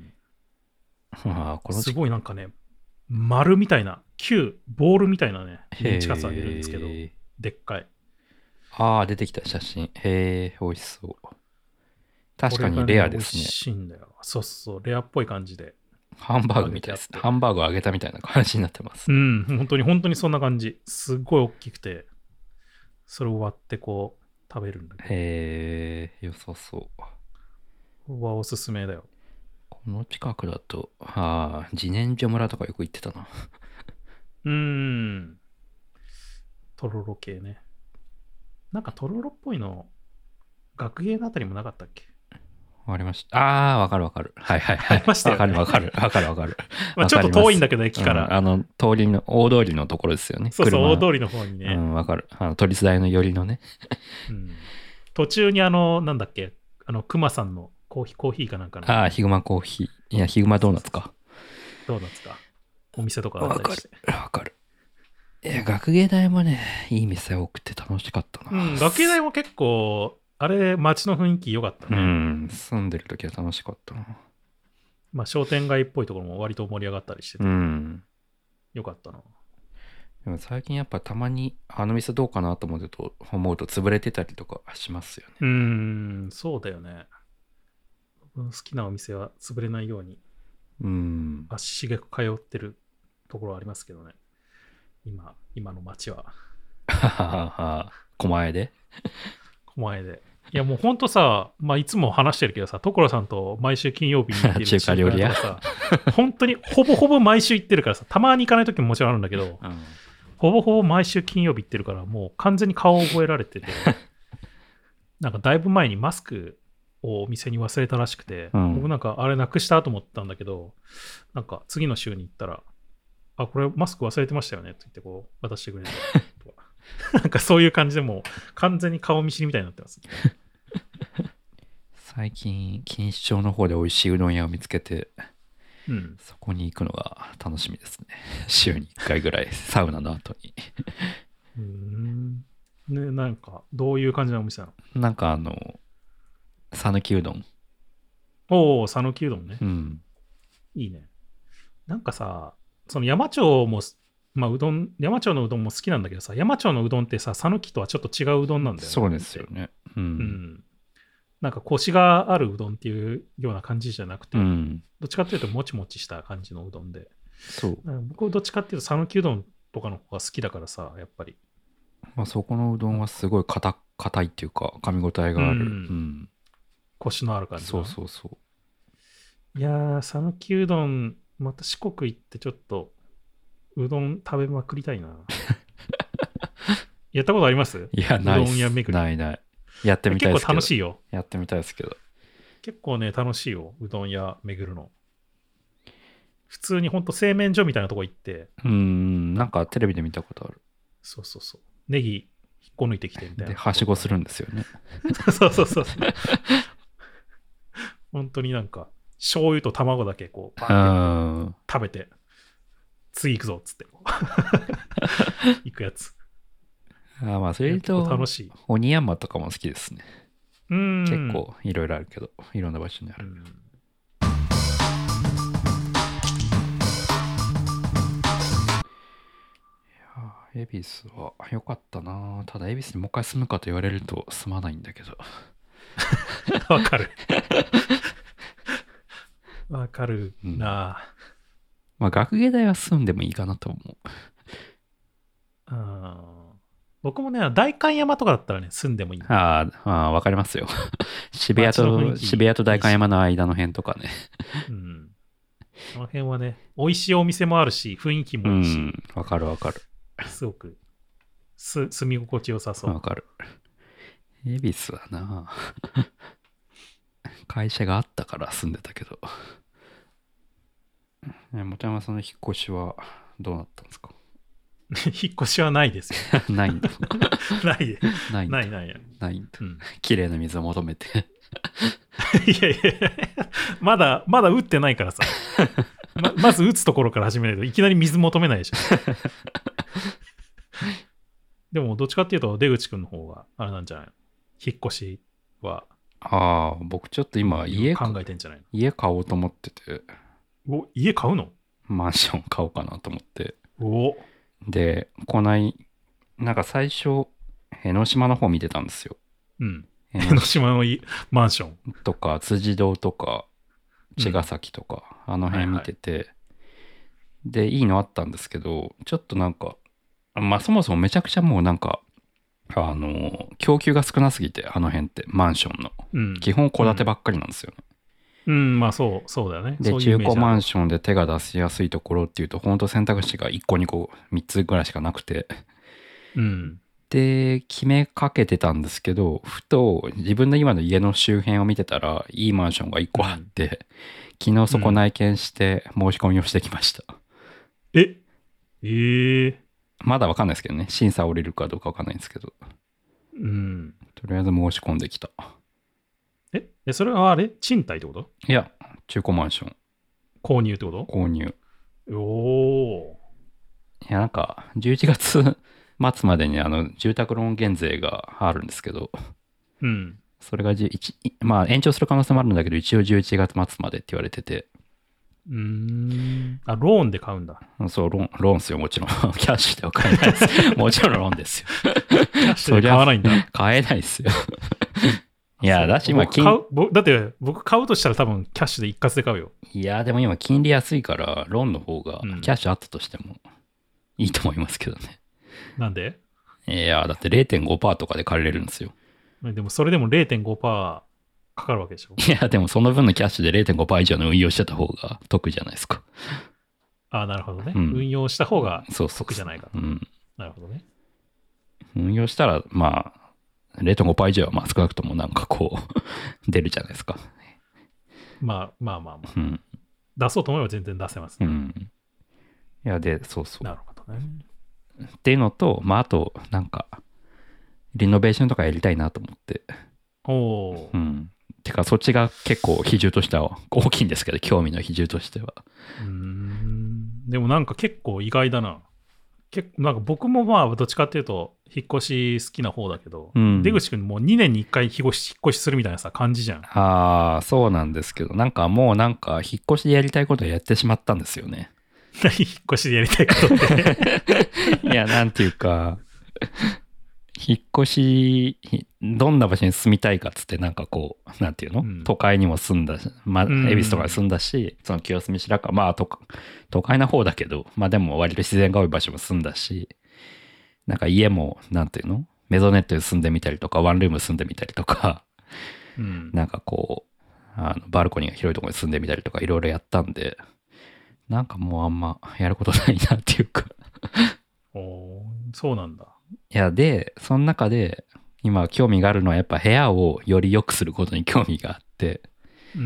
あこのすごいなんかね、丸みたいな、球、ボールみたいなね、メンチカツあげるんですけど、でっかい。 ああ、出てきた写真。へえ、美味しそう。確かにレアですね。 美味しいんだよ。そうそう、レアっぽい感じで。 ハンバーグみたいですね。ハンバーグを揚げたみたいな感じになってます。 うん、本当に本当にそんな感じ。すっごい大きくて、それを割ってこう食べるんだけど。 へえ、良さそう。 ここはおすすめだよ。 この近くだと、はあ、自然薯村とかよく行ってたな。 うーん。とろろ系ね。なんかとろろっぽいの、学芸のあたりもなかったっけ？ わかりました。ああ、わかるわかる。はいはいはい。 ありましたよね。 わかるわかる。わかるわかる。 まあちょっと遠いんだけど、駅から、 うん。あの、通りの、大通りのところですよね。 そうそう、大通りの方にね。 うん、わかる。あの、都立大の寄りのね。 うん、途中にあの、なんだっけ、あの、熊さんのコーヒー、コーヒーかなんかの。 ああ、ヒグマコーヒー。いや、ヒグマドーナツか。 ドーナツか。お店とかあったりして。 わかる。わかる。いや、学芸大もね、いい店多くて楽しかったな。 うん、学芸大も結構、あれ、街の雰囲気良かったね。 うん、住んでる時は楽しかったな。 まあ、商店街っぽいところも割と盛り上がったりしてて、 うん。 よかったな。 でも最近やっぱたまに、あの店どうかなと思うと、思うと潰れてたりとかしますよね。 うーん、そうだよね。僕の好きなお店は潰れないように、 うん。 足しげく通ってるところありますけどね。今、今の街は。 はははは。狛江で狛江で。いやもうほんとさ、まあいつも話してるけどさ、所さんと毎週金曜日に行ってる中華料理屋さ、本当にほぼほぼ毎週行ってるからさ、たまに行かない時ももちろんあるんだけど、 うん、 ほぼほぼ毎週金曜日行ってるから、もう完全に顔を覚えられてて、なんかだいぶ前にマスクをお店に忘れたらしくて、うん、僕なんかあれなくしたと思ったんだけど、なんか次の週に行ったら、あ、これマスク忘れてましたよねって言ってこう渡してくれてとかなんかそういう感じでもう完全に顔見知りみたいになってます、ね、 最近錦糸町の方で美味しいうどん屋を見つけて、 うん。 そこに行くのが楽しみですね。週にいっかいぐらいサウナの後に。 うーん。ね、なんか、どういう感じのお店なの？ なんかあの讃岐うどん。 おお、讃岐うどんね。 うん。 いいね。なんかさ、その山町も、まあ、うどん、山町のうどんも好きなんだけどさ、山町のうどんってさ、讃岐とはちょっと違ううどんなんだよね。 そうですよね。う。 うんん。なんか、コシがあるうどんっていうような感じじゃなくて、 うん。 どっちかっていうと、もちもちした感じのうどんで。 そう。 なんか僕、どっちかっていうと、讃岐うどんとかの方が好きだからさ、やっぱり。 まあそこのうどんはすごい硬硬いっていうか噛み応えがある。 うんうん。 コシのある感じそうが。 そうそいやー、讃岐うどん、また四国行ってちょっと、うどん食べまくりたいな。やったことありますう。いや、 うどないっす。 ん屋巡り。 ないない。やってみたいで結すけど。 構楽しいよ。 やってみたいですけど。 結構ね、楽しいよ。うどん屋巡るの。普通にほんと製麺所みたいなとこ行って、 うーん。なんかテレビで見たことある。 そうそうそう。ネギ引っこ抜いてきてみたいで、 な。 はしごするんですよね。 そうそうそうそう。本当になんか、醤油と卵だけこう、 うパンってん。 食べて、次行くぞっつって。行くやつ。 あーまあ、それで結構言うと、 楽しい。 鬼山とかも好きですね。 うーん。 結構いろいろあるけど、いろんな場所にある。 うん。 恵比寿は良かったな。ただ恵比寿にもう一回住むかと言われると住まないんだけど。 わかる。わかるな、 まあ学芸大は住んでもいいかなと思う。 うん、僕もね、代官山とかだったらね、住んでもいい。 あーあー、わかりますよ。渋谷と、 街の雰囲気渋谷と代官山の間の辺とかね。 うん。その辺はね、美味しいお店もあるし、雰囲気うもいいし、 ん、わかるわかる。 すごくす住み心地よさそう。 わかる。恵比寿はな、会社があったから住んでたけど。え本山さんの引っ越しはどうなったんですか？ 引っ越しはないですよ。 ないんだ。 ないで。 ないんだ。 ないないない。 ないんだ。 うん、 綺麗な水を求めて。 いやいやまだ、まだ打ってないからさ。ままず打つところから始めないといきなり水求めないでしょ。でも、どっちかっていうと、出口くんの方が、あれなんじゃないの？引っ越しは。 ああ、僕ちょっと今家考えてんじゃないの？ 家買おうと思ってて、 お、家買うの？ マンション買おうかなと思って。 おで、こないなんか最初江ノ島の方見てたんですよ。 うん。 江江ノ島のいマンション。 とか辻堂とか茅ヶ崎とか、うん、あの辺見てて、はいはい、でいいのあったんですけど、ちょっとなんかまあそもそもめちゃくちゃもうなんかあの供給が少なすぎて、あの辺ってマンションの、うん、基本戸建てばっかりなんですよね。 うん、うん、まあそうそうだよね。 でそういう中古マンションで手が出しやすいところっていうと本当選択肢がいっこにこみっつぐらいしかなくて、 うん、 で決めかけてたんですけど、ふと自分の今の家の周辺を見てたらいいマンションがいっこあって、うん、昨日そこ内見して申し込みをしてきました。 うん、ええー、 まだわかんないですけどね、審査降りるかどうかわかんないんですけど、 うん、 とりあえず申し込んできた。 ええそれはあれ賃貸ってこと？ いや中古マンション購入ってこと？ 購入。 おお。 いやなんかじゅういちがつ末までにあの住宅ローン減税があるんですけど、 うん、 それがじまあ延長する可能性もあるんだけど、一応じゅういちがつ末までって言われてて。 うーん。あ、ローンで買うんだ。 そう、ローン、ローンですよ、もちろん。キャッシュでは買えないです。もちろんローンですよ。 キャッシュで買わないんだ。 買えないですよ。いや、だし今金、だって僕買うとしたら多分キャッシュで一括で買うよ。 いや、でも今金利安いから、ローンの方がキャッシュあったとしてもいいと思いますけどね。 うん、なんで？ いや、だって れいてんごパーセント とかで借りれるんですよ。 でもそれでも れいてんごパーセントかかるわけでしょ。 いや、でもその分のキャッシュで れいてんごパーセント 以上の運用してた方が得じゃないですか。 ああ、なるほどね、 うん。 運用した方が得じゃないか。 そうそうそう、うん。 なるほどね。 運用したら、まあ、れいてんごパーセント 以上はまあ少なくともなんかこう、出るじゃないですか。 まあまあまあまあ。 うん、 出そうと思えば全然出せます、 ね。うん。いや、で、そうそう。 なるほどね。 っていうのと、まあ、あと、なんか、リノベーションとかやりたいなと思って。 おお。 うん。てかそっちが結構比重としては大きいんですけど、興味の比重としては。 うーん。でもなんか結構意外だな。結構なんか僕もまあどっちかっていうと引っ越し好きな方だけど、 うん、 出口くんもうにねんにいっかい引っ越し引っ越しするみたいなさ感じじゃん。 ああ、そうなんですけど、なんかもうなんか引っ越しでやりたいことをやってしまったんですよね。 引っ越しでやりたいことっていや、なんていうか、引っ越し、どんな場所に住みたいかっつって、なんかこう、なんていうの、うん、都会にも住んだし、まあ、恵比寿とかに住んだし、その清澄白河、まあ都、都会な方だけど、まあでも割と自然が多い場所も住んだし、なんか家も、なんていうのメゾネットに住んでみたりとか、ワンルーム住んでみたりとか、うん、なんかこう、あのバルコニーが広いところに住んでみたりとか、いろいろやったんで、なんかもうあんまやることないなっていうかおー、そうなんだ。 いや、で、その中で、今興味があるのはやっぱ部屋をより良くすることに興味があって、 うん、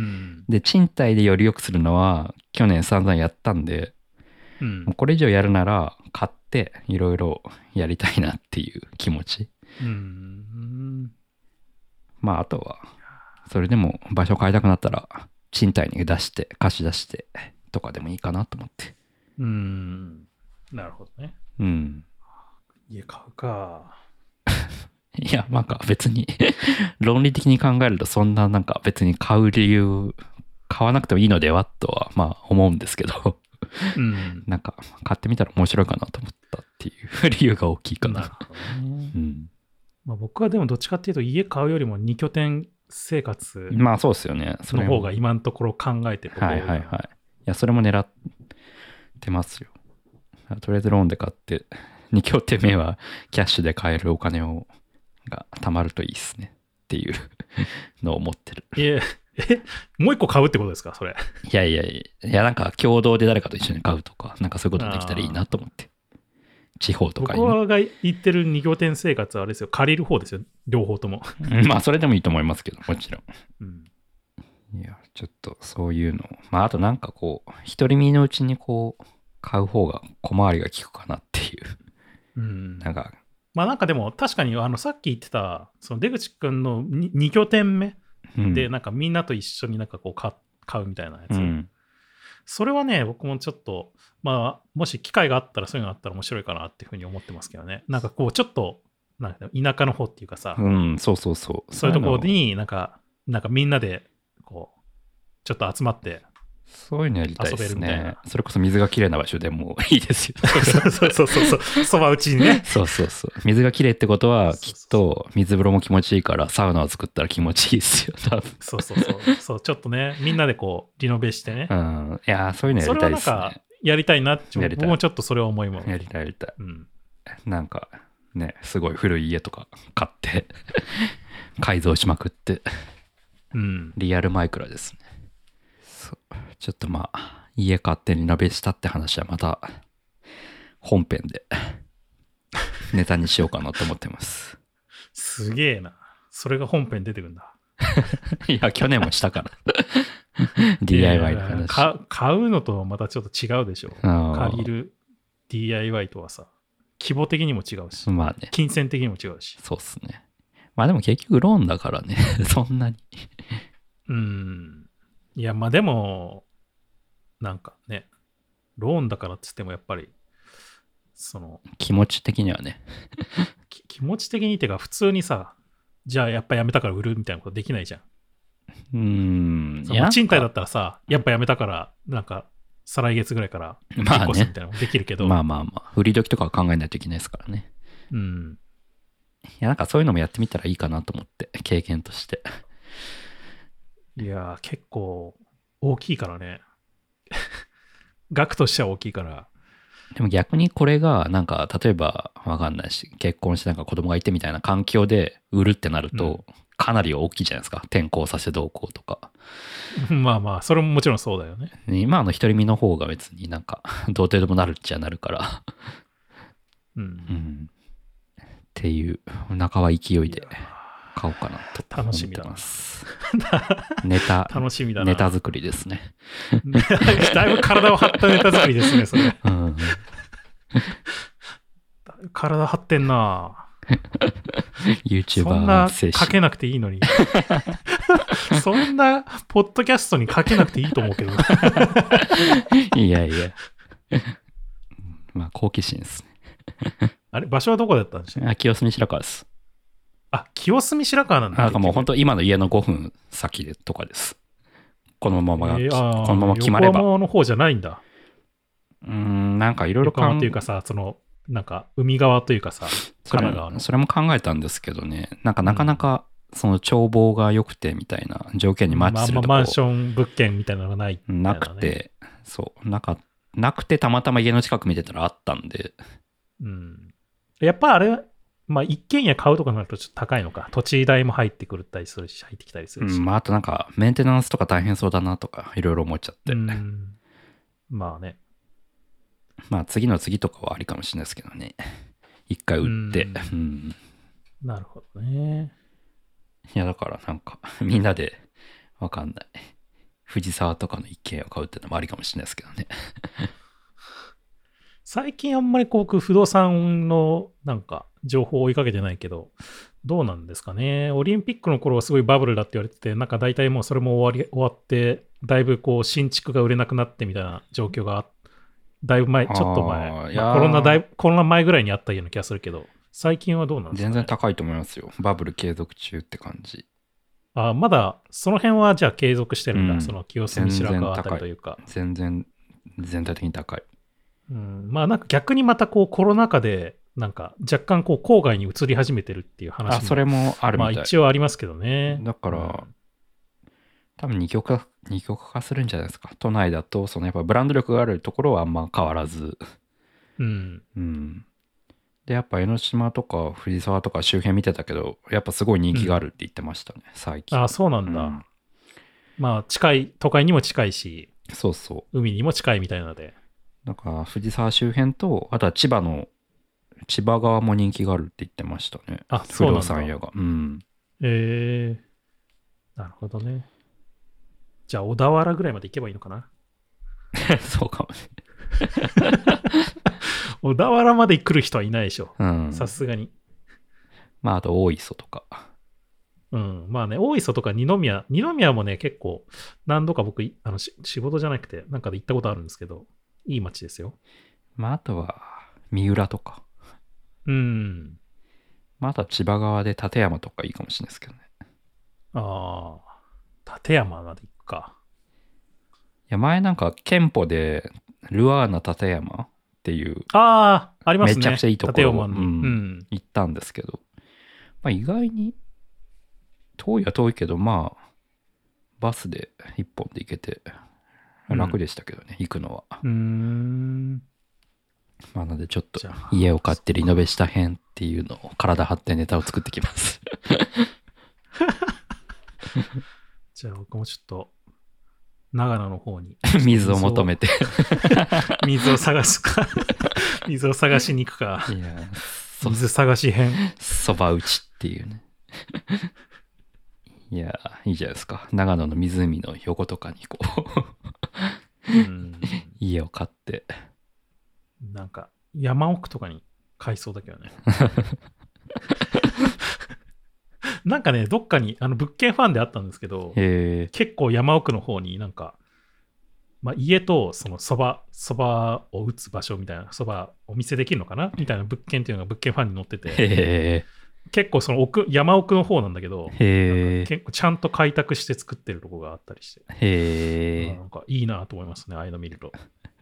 で、賃貸でより良くするのは去年散々やったんで、うん、もうこれ以上やるなら買っていろいろやりたいなっていう気持ち。うん、まああとは、それでも場所変えたくなったら賃貸に出して、貸し出してとかでもいいかなと思って。 うん、なるほどね。 うん。 家買うか。 いや、なんか別に論理的に考えるとそんななんか別に買う理由、買わなくてもいいのではとはまあ思うんですけど、うん、なんか買ってみたら面白いかなと思ったっていう理由が大きいかな。なるほどね。 うん、まあ、僕はでもどっちかっていうと家買うよりもに拠点生活まあそうですよね。 の方が今のところ考えてる。 はいはいはい。いや、それも狙ってますよ。とりあえずローンで買って、に拠点目はキャッシュで買えるお金をが貯まるといいですねっていうのを思ってる。 いや、え、もう一個買うってことですかそれ。 いやいやいや、いやなんか共同で誰かと一緒に買うとか、なんかそういうことできたらいいなと思って。地方とかに、ね。 僕が言ってるに拠点生活はあれですよ、借りる方ですよ、両方とも。 まあそれでもいいと思いますけど、もちろん。うん、いや、ちょっとそういうの。まああとなんかこう、独り身のうちにこう、買う方が小回りが利くかなっていう。うん、なんか。 まあなんかでも確かにあのさっき言ってたその出口くんのに拠点目でなんかみんなと一緒になんかこう買うみたいなやつ、うん、それはね僕もちょっとまあもし機会があったらそういうのあったら面白いかなっていうふうに思ってますけどね。なんかこうちょっとなんか田舎の方っていうかさ、 うん、そうそうそうそういうところになんかなんかみんなでこうちょっと集まってそういうのやりたいですね。それこそ水がきれいな場所でもいいですよ。 そうそうそうそう。そば打ちにね。 そうそうそう。水がきれいってことは、きっと水風呂も気持ちいいから、サウナを作ったら気持ちいいですよ、多分。 そうそうそう。そう、ちょっとね、みんなでこう、リノベしてね。 うん。いや、そういうのやりたいですね。それはなんか、 やりたいなって、僕もちょっとそれは思います。 やりたい、やりたい。うん。なんか、ね、すごい古い家とか買って、改造しまくって、うん。リアルマイクラですね。ちょっとまあ家買ってリノベしたって話はまた本編でネタにしようかなと思ってます。 すげえな。それが本編出てくるんだ。 いや去年もしたから ディーアイワイ の話か買うのとまたちょっと違うでしょ。借りる ディーアイワイ とはさ規模的にも違うし、まあね、金銭的にも違うし。 そうっすね。まあでも結局ローンだからねそんなにうんいやまあでもなんかね、ローンだからっつってもやっぱり、その。 気持ち的にはね。 気持ち的にっていうか、普通にさ、じゃあやっぱやめたから売るみたいなことできないじゃん。 うーん。 その賃貸だったらさ、やっぱやめたから、なんか、再来月ぐらいから引っ越すみたいなのもできるけど。 まあ、ね、まあまあまあ、売り時とかは考えないといけないですからね。うん。いや、なんかそういうのもやってみたらいいかなと思って、経験として。 いやー、結構大きいからね。額としては大きいから。 でも逆にこれがなんか例えばわかんないし結婚してなんか子供がいてみたいな環境で売るってなるとかなり大きいじゃないですか、転校させてどうこうとか。 まあまあそれももちろんそうだよね。 今の独り身の方が別になんかどう程度もなるっちゃなるからうん、うん、っていう中は勢いで買おうかなと思ってます。ネタ楽しみだな。 ネタ作りですね。 だいぶ体を張ったネタ作りですねそれ。うん、だいぶ体張ってんな。 YouTuber そんなかけなくていいのに。 そんな、ポッドキャストに書けなくていいと思うけど。 いやいや。まあ、好奇心ですね。 あれ、場所はどこだったんでしょう？ あ、清澄白河です。 あ、清澄白河なんだ。 なんかもう本当今の家のごふん先でとかです。このまま、 えー、 このまま決まれば。 横浜の方じゃないんだ。 うーん、なんかいろいろ横浜っていうかさ、その、なんか海側というかさ、神奈川の。 それも考えたんですけどね、なんかなかなかその眺望が良くてみたいな条件にマッチするとこ、 まあ、マンション物件みたいなのがない、ね、 なくて、そうなか、なくてたまたま家の近く見てたらあったんで。 うん。やっぱあれ、まあ一軒家買うとかになるとちょっと高いのか。土地代も入ってくるったりするし、入ってきたりするし。 うん、まああとなんかメンテナンスとか大変そうだなとかいろいろ思っちゃって。うん、 まあね。 まあ次の次とかはありかもしれないですけどね。一回売って。うんうん、 なるほどね。 いやだからなんかみんなでわかんない。藤沢とかの一軒家を買うってのもありかもしれないですけどね。 最近あんまりこう不動産のなんか情報を追いかけてないけど、どうなんですかね。オリンピックの頃はすごいバブルだって言われてて、なんか大体もうそれも終わり終わって、だいぶこう新築が売れなくなってみたいな状況がだいぶ前、ちょっと前、まあ、コロナだいコロナ前ぐらいにあったような気がするけど、最近はどうなんですかね。 全然高いと思いますよ。バブル継続中って感じ。 あ、まだその辺はじゃあ継続してるんだ。うん、その清澄白河あたりというか。 全然、全体的に高い。 うん、まあなんか逆にまたこうコロナ禍でなんか若干こう郊外に移り始めてるっていう話も、 あ、それもあるみたい。 まあ一応ありますけどね。 だから、うん、多分二極化、二極化するんじゃないですか。都内だとそのやっぱブランド力があるところはあんま変わらず、 うん、 うん、でやっぱ江ノ島とか藤沢とか周辺見てたけど、やっぱすごい人気があるって言ってましたね、うん、最近。 あ、そうなんだ。うん、まあ近い、都会にも近いし、 そうそう、 海にも近いみたいなので。 なんか藤沢周辺と、あとは千葉の千葉側も人気があるって言ってましたね。 あ、そうなんだ。 不動産屋が。うん。 えー、なるほどね。じゃあ小田原ぐらいまで行けばいいのかな。 そうかもしれない。 小田原まで来る人はいないでしょ。さすがに。 まああと大磯とか。 うん。まあね、大磯とか二宮。二宮もね、結構何度か僕、あの仕事じゃなくて、なんかで行ったことあるんですけど、いい街ですよ。 まああとは三浦とか。 うん。 まああとは千葉側で館山とかいいかもしれないですけどね。 ああ、館山まで行くか。 いや前なんか店舗でルアーナ館山っていう、 ああ、ありますね。 めちゃくちゃいいところに、うんうん、 行ったんですけど、まあ、意外に遠いは遠いけど、まあバスで一本で行けて楽でしたけどね、うん、行くのは。 うーん。 まあ、なのでちょっと家を買ってリノベした編っていうのを体張ってネタを作ってきます。 じゃあ僕もちょっと長野の方に水を求めて水を探すか水を探しに行くか。いや、水探し編。 そば打ちっていうね。いや、いいじゃないですか。長野の湖の横とかにこううん家を買って。 なんか山奥とかに買いそうだけどね。なんかね、どっかにあの物件ファンであったんですけど、結構山奥の方になんか、まあ、家とそのそば、そばを打つ場所みたいな、そばお店できるのかなみたいな物件っていうのが物件ファンに載ってて、結構その奥、山奥の方なんだけど、へ結構ちゃんと開拓して作ってるとこがあったりして、へなんかいいなと思いますね、ああいうの見ると。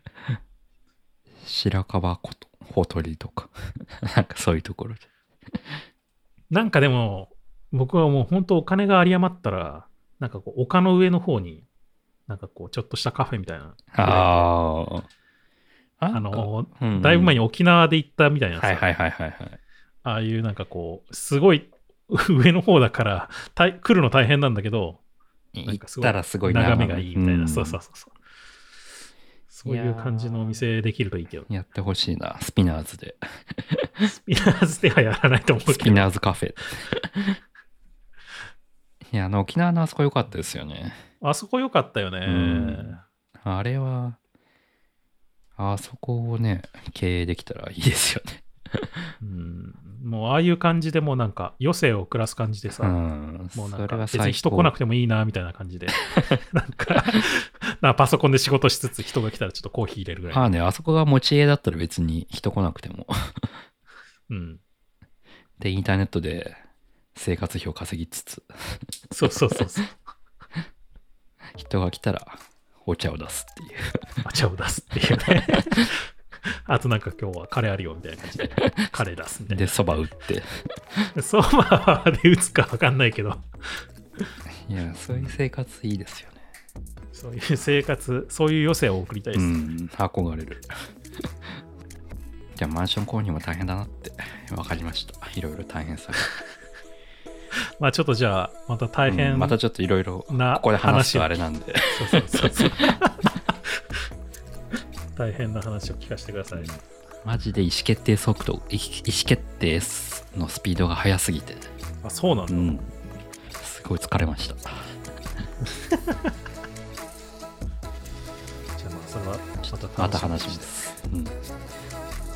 白樺湖とほとりとか、なんかそういうところで。 なんかでも、僕はもう本当お金が有り余ったら、なんかこう丘の上の方に、なんかこうちょっとしたカフェみたいな。ああ。あの、うんうん、だいぶ前に沖縄で行ったみたいなさ。 はいはいはいはい、はい。 ああいうなんかこう、すごい上の方だから来るの大変なんだけど、 行ったらすごい眺めがいいみたいな。うん、そうそうそうそう。そういう感じのお店できるといいけど。 やってほしいな、スピナーズで。 スピナーズではやらないと思うけど。 スピナーズカフェ。いや、あの沖縄のあそこ良かったですよね。 あそこ良かったよね、うん。 あれは、あそこをね、経営できたらいいですよね。 うん、もうああいう感じでもうなんか余生を暮らす感じでさ、 うん、 もうなんかそれは最高別に人来なくてもいいなみたいな感じでなんかなんかパソコンで仕事しつつ人が来たらちょっとコーヒー入れるぐらい。 まあね、あそこが持ち家だったら別に人来なくてもうん。 で、インターネットで生活費を稼ぎつつそうそうそうそう。 人が来たらお茶を出すっていうお茶を出すっていうねあとなんか今日はカレーあるよみたいな感じでカレー出すみたいな。 で、そば打ってそばで打つか分かんないけどいや、そういう生活いいですよね。 そういう生活、そういう余生を送りたいです。 うん、憧れる。じゃあマンション購入も大変だなって分かりました。いろいろ大変さが。 まあちょっとじゃあまた大変、 うん、またちょっといろいろここで話すとあれなんで。 そうそうそうそう大変な話を聞かせてください。 マジで意思決定速度、意思決定のスピードが速すぎて。 あ、そうなんだ。うん、 すごい疲れました。じゃあまあそれはまたまた話します。うん